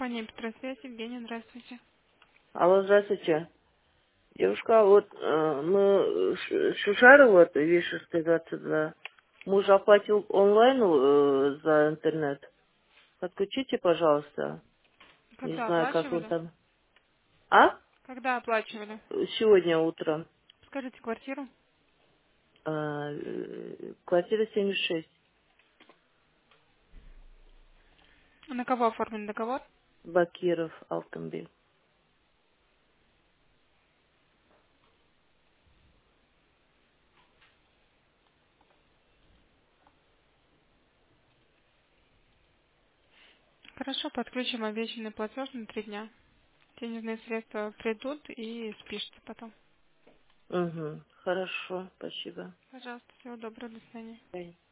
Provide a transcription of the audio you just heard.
Компания Петросвязь, Евгения, здравствуйте. Алло, здравствуйте. Девушка, вот мы Шушарова, вот, Вишерская, 22. Муж оплатил онлайн за интернет. Подключите, пожалуйста. Не Когда знаю, как он оплачивали? там. А? Когда оплачивали? Сегодня утром. Скажите квартиру. Квартира 76. На кого оформлен договор? Бакиров, Алтенбек. Хорошо, подключим обещанный платеж на 3 дня. Денежные средства придут и спишутся потом. Угу. Хорошо, спасибо. Пожалуйста, всего доброго, до свидания. Ой.